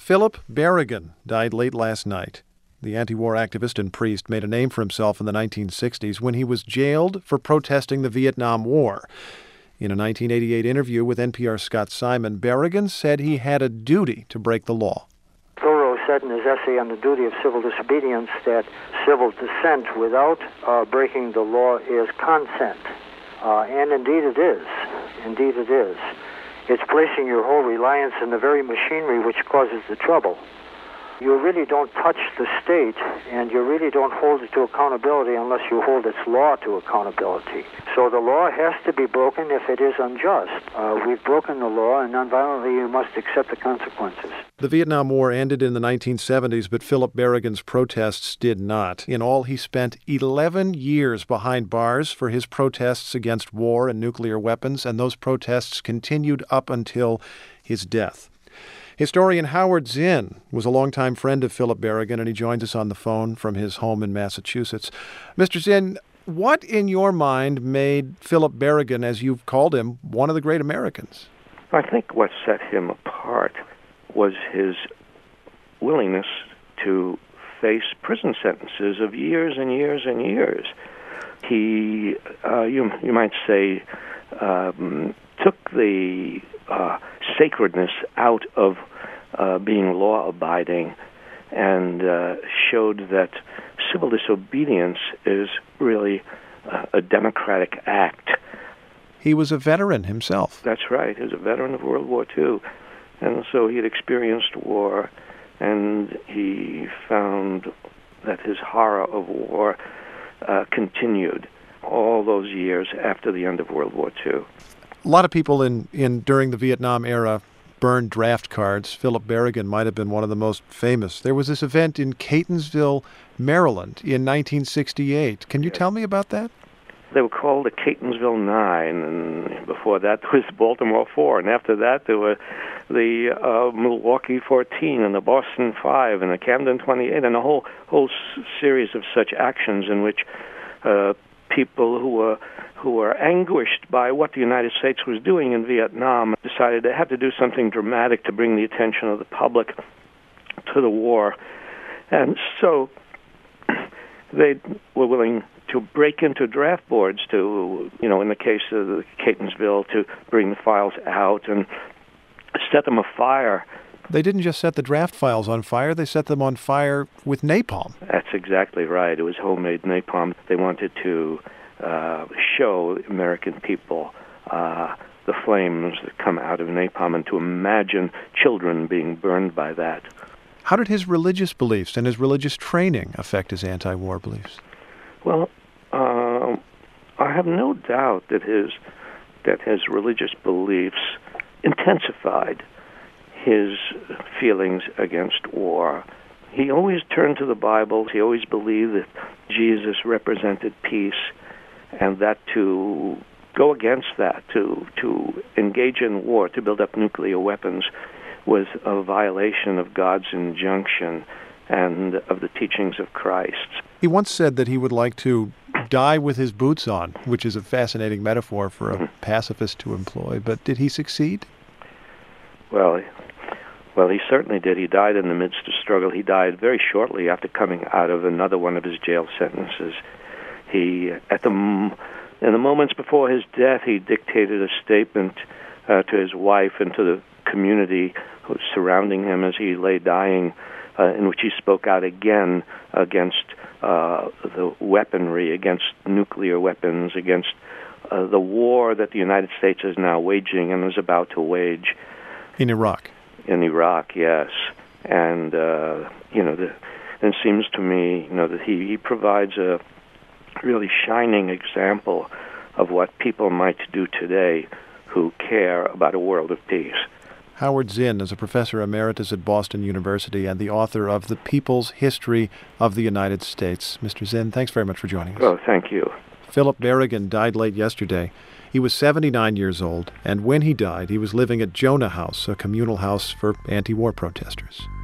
Philip Berrigan died late last night. The anti-war activist and priest made a name for himself in the 1960s when he was jailed for protesting the Vietnam War. In a 1988 interview with NPR's Scott Simon, Berrigan said he had a duty to break the law. Thoreau said in his essay on the duty of civil disobedience that civil dissent without breaking the law is consent. And indeed it is. Indeed it is. It's placing your whole reliance in the very machinery which causes the trouble. You really don't touch the state, and you really don't hold it to accountability unless you hold its law to accountability. So the law has to be broken if it is unjust. We've broken the law, and nonviolently you must accept the consequences. The Vietnam War ended in the 1970s, but Philip Berrigan's protests did not. In all, he spent 11 years behind bars for his protests against war and nuclear weapons, and those protests continued up until his death. Historian Howard Zinn was a longtime friend of Philip Berrigan, and he joins us on the phone from his home in Massachusetts. Mr. Zinn, what in your mind made Philip Berrigan, as you've called him, one of the great Americans? I think what set him apart was his willingness to face prison sentences of years and years and years. He, you might say, took the sacredness out of being law-abiding and showed that civil disobedience is really a democratic act. He was a veteran himself. That's right. He was a veteran of World War II. And so he had experienced war, and he found that his horror of war continued all those years after the end of World War II. A lot of people during the Vietnam era burned draft cards. Philip Berrigan might have been one of the most famous. There was this event in Catonsville, Maryland in 1968. Can you tell me about that? They were called the Catonsville 9, and before that there was Baltimore 4, and after that there were the Milwaukee 14 and the Boston 5 and the Camden 28 and a whole series of such actions in which people who were anguished by what the United States was doing in Vietnam decided they had to do something dramatic to bring the attention of the public to the war. And so they were willing to break into draft boards to, in the case of the Catonsville, to bring the files out and set them afire. They didn't just set the draft files on fire, they set them on fire with napalm. That's exactly right. It was homemade napalm. They wanted to show American people the flames that come out of napalm and to imagine children being burned by that. How did his religious beliefs and his religious training affect his anti-war beliefs? Well, I have no doubt that his religious beliefs intensified his feelings against war. He always turned to the Bible. He always believed that Jesus represented peace, and that to go against that, to engage in war, to build up nuclear weapons, was a violation of God's injunction and of the teachings of Christ. He once said that he would like to die with his boots on, which is a fascinating metaphor for a pacifist to employ. But did he succeed? Well, he certainly did. He died in the midst of struggle. He died very shortly after coming out of another one of his jail sentences. In the moments before his death, he dictated a statement to his wife and to the community who was surrounding him as he lay dying, in which he spoke out again against the weaponry, against nuclear weapons, against the war that the United States is now waging and is about to wage. In Iraq. In Iraq, yes. And, it seems to me, that he provides a really shining example of what people might do today who care about a world of peace. Howard Zinn is a professor emeritus at Boston University and the author of The People's History of the United States. Mr. Zinn, thanks very much for joining us. Oh, thank you. Philip Berrigan died late yesterday. He was 79 years old, and when he died, he was living at Jonah House, a communal house for anti-war protesters.